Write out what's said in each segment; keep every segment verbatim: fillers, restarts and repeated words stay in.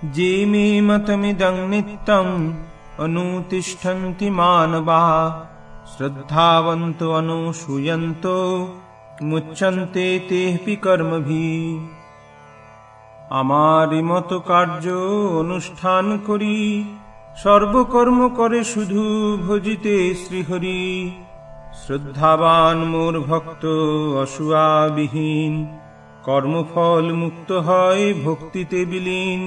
যে মে মতমিদং নিত্যং অনুতিষ্ঠন্তি মানবাঃ শ্রদ্ধাবন্ত অনুসূয়ন্ত মুচ্যন্তে তেপি কর্মভিঃ। আমারই মত কার্য অনুষ্ঠান করি, সর্বকর্ম করে শুধু ভজিতে শ্রীহরি। শ্রদ্ধাবান মোর ভক্ত অসূয়াবিহীন, কর্মফল মুক্ত হয় ভক্তিতে বিলীন।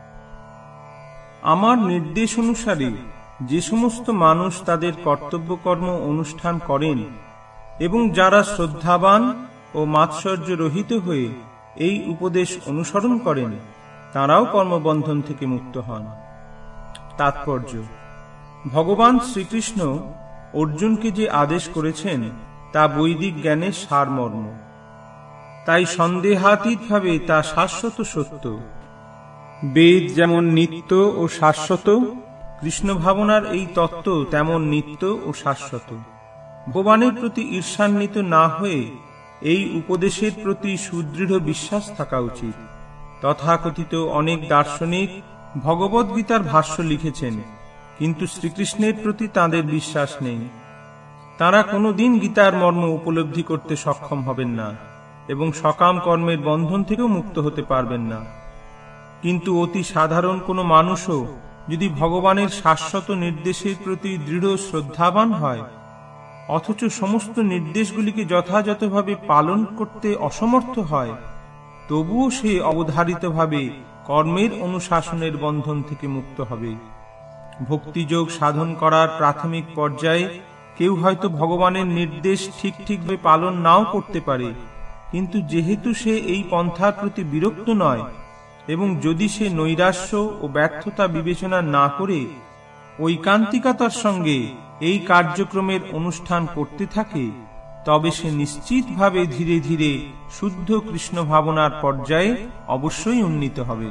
আমার নির্দেশ অনুসারে যে সমস্ত মানুষ তাদের কর্তব্য কর্ম অনুষ্ঠান করেন এবং যারা শ্রদ্ধাবান ও মাৎসর্য রহিত হয়ে এই উপদেশ অনুসরণ করেন, তারাও কর্মবন্ধন থেকে মুক্ত হন। তাৎপর্য: ভগবান শ্রীকৃষ্ণ অর্জুনকে যে আদেশ করেছেন তা বৈদিক জ্ঞানের সারমর্ম, তাই সন্দেহাতীতভাবে তা শাশ্বত সত্য। বেদ যেমন নিত্য ও শাশ্বত, কৃষ্ণ ভাবনার এই তত্ত্ব তেমন নিত্য ও শাশ্বত। ভগবানের প্রতি ঈর্ষান্বিত না হয়ে এই উপদেশের প্রতি সুদৃঢ় বিশ্বাস থাকা উচিত। তথাকথিত অনেক দার্শনিক ভগবদ্গীতার ভাষ্য লিখেছেন, কিন্তু শ্রীকৃষ্ণের প্রতি তাঁদের বিশ্বাস নেই। তাঁরা কোনোদিন গীতার মর্ম উপলব্ধি করতে সক্ষম হবেন না এবং সকাম কর্মের বন্ধন থেকেও মুক্ত হতে পারবেন না। কিন্তু অতি সাধারণ কোনো মানুষও যদি ভগবানের শাশ্বত নির্দেশের প্রতি দৃঢ় শ্রদ্ধাবান হয়, অথচ সমস্ত নির্দেশগুলিকে যথাযথভাবে পালন করতে অসমর্থ হয়, তবুও সে অবধারিতভাবে কর্মের অনুশাসনের বন্ধন থেকে মুক্ত হবে। ভক্তিযোগ সাধন করার প্রাথমিক পর্যায়ে কেউ হয়তো ভগবানের নির্দেশ ঠিক ঠিকভাবে পালন নাও করতে পারে, কিন্তু যেহেতু সে এই পন্থার প্রতি বিরক্ত নয় এবং যদি সে নৈরাশ্য ও ব্যর্থতা বিবেচনা না করে ঐকান্তিকতার সঙ্গে এই কার্যক্রমের অনুষ্ঠান করতে থাকে, তবে সে নিশ্চিতভাবে ধীরে ধীরে শুদ্ধ কৃষ্ণ ভাবনার পর্যায়ে অবশ্যই উন্নীত হবে।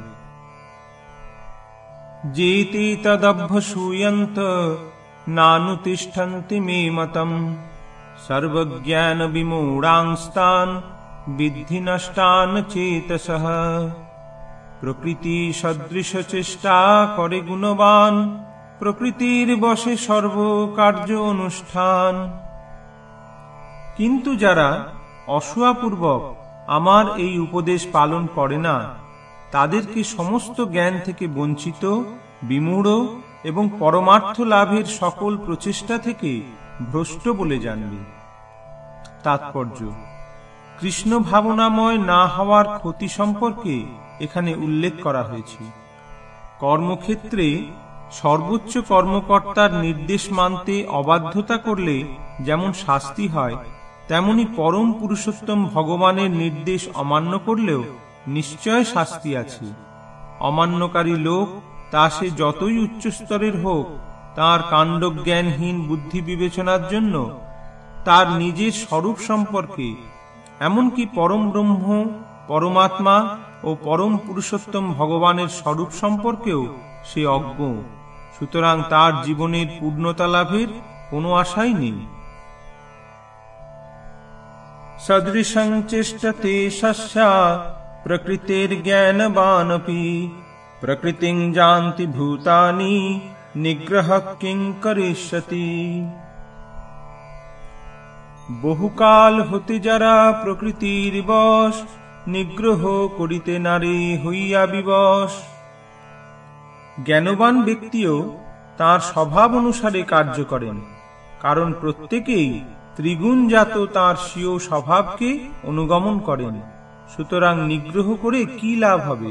যেতে তদভ্যসূয়ন্ত নানুতিষ্ঠন্তি মে মতম সর্বজ্ঞান বিমূঢ়াংস্তান বিদ্ধি নষ্টান চেতসঃ। প্রকৃতি সদৃশ চেষ্টা করে গুণবান, প্রকৃতির বশে সর্বকার্য অনুষ্ঠান। কিন্তু যারা অসূয়াপূর্বক আমার এই উপদেশ পালন করে না, তাদেরকে সমস্ত জ্ঞান থেকে বঞ্চিত, বিমূঢ় এবং পরমার্থ লাভের সকল প্রচেষ্টা থেকে ভ্রষ্ট বলে জানবে। তাৎপর্য: কৃষ্ণ ভাবনাময় না হওয়ার ক্ষতি সম্পর্কে এখানে উল্লেখ করা হয়েছে। কর্মক্ষেত্রে সর্বোচ্চ কর্মকর্তার নির্দেশ মানতে অবাধ্যতা করলে যেমন শাস্তি হয়, তেমনি পরম পুরুষোত্তম ভগবানের নির্দেশ অমান্য করলেও নিশ্চয় শাস্তি আছে। অমান্যকারী লোক, তা সে যতই উচ্চ স্তরের হোক, তার কাণ্ডজ্ঞানহীন বুদ্ধি বিবেচনার জন্য তার নিজের স্বরূপ সম্পর্কে, এমনকি পরম ব্রহ্ম, পরমাত্মা ও পরম পুরুষোত্তম ভগবানের স্বরূপ সম্পর্কেও সে অজ্ঞ। সুতরাং তার জীবনের পূর্ণতা লাভের কোনো আশাই নেই। সদৃশং চেষ্টতে শস্যা প্রকৃতির জ্ঞানবানপি প্রকৃতিং জানতি ভূতানি নিগ্রহ কিং করিষ্যতি। বহুকাল হতে যারা প্রকৃতির বশ, নিগ্রহ করিতে নারে হইয়া বিবশ। জ্ঞানবান ব্যক্তিও তার স্বভাব অনুসারে কার্য করেন, কারণ প্রত্যেকেই ত্রিগুণজাত তার স্বীয় স্বভাবকে অনুগমন করেন। সুতরাং নিগ্রহ করে কি লাভ হবে?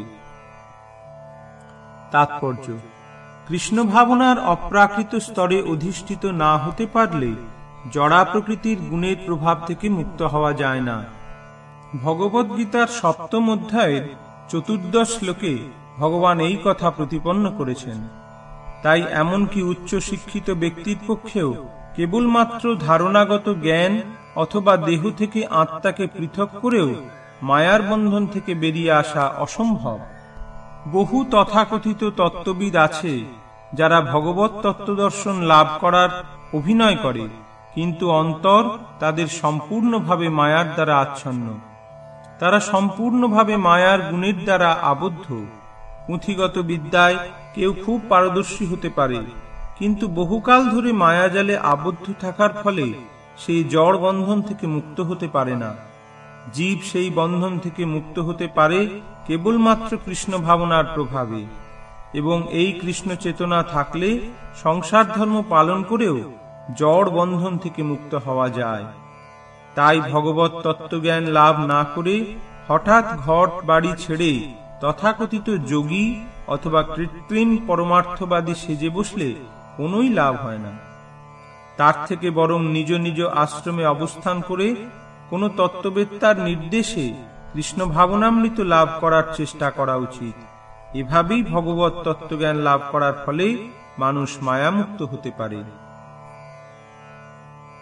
তাৎপর্য: কৃষ্ণ ভাবনার অপ্রাকৃত স্তরে অধিষ্ঠিত না হতে পারলে জড়া প্রকৃতির গুণের প্রভাব থেকে মুক্ত হওয়া যায় না। ভগবদ্গীতার সপ্তম অধ্যায়ের চতুর্দশ শ্লোকে ভগবান এই কথা প্রতিপন্ন করেছেন। তাই এমনকি উচ্চ শিক্ষিত ব্যক্তির পক্ষেও কেবলমাত্র ধারণাগত জ্ঞান অথবা দেহ থেকে আত্মাকে পৃথক করেও মায়ার বন্ধন থেকে বেরিয়ে আসা অসম্ভব। বহু তথাকথিত তত্ত্ববিদ আছে যারা ভগবত তত্ত্বদর্শন লাভ করার অভিনয় করে, কিন্তু অন্তর তাদের সম্পূর্ণভাবে মায়ার দ্বারা আচ্ছন্ন। তারা সম্পূর্ণভাবে মায়ার গুণের দ্বারা আবদ্ধ। পুঁথিগত বিদ্যায় কেউ খুব পারদর্শী হতে পারে, কিন্তু বহুকাল ধরে মায়াজালে আবদ্ধ থাকার ফলে সেই জড় বন্ধন থেকে মুক্ত হতে পারে না। জীব সেই বন্ধন থেকে মুক্ত হতে পারে কেবলমাত্র কৃষ্ণ ভাবনার প্রভাবে, এবং এই কৃষ্ণ চেতনা থাকলে সংসার ধর্ম পালন করেও জড় বন্ধন থেকে মুক্ত হওয়া যায়। তাই ভগবত তত্ত্বজ্ঞান লাভ না করে হঠাৎ ঘর বাড়ি ছেড়ে তথাকথিত যোগী অথবা কৃত্রিম পরমার্থবাদী সেজে বসলে কোনোই লাভ হয় না। তার থেকে বরং নিজ নিজ আশ্রমে অবস্থান করে কোনো তত্ত্ববেত্তার নির্দেশে কৃষ্ণ ভাবনামৃত লাভ করার চেষ্টা করা উচিত। এভাবেই ভগবত তত্ত্বজ্ঞান লাভ করার ফলে মানুষ মায়ামুক্ত হতে পারে।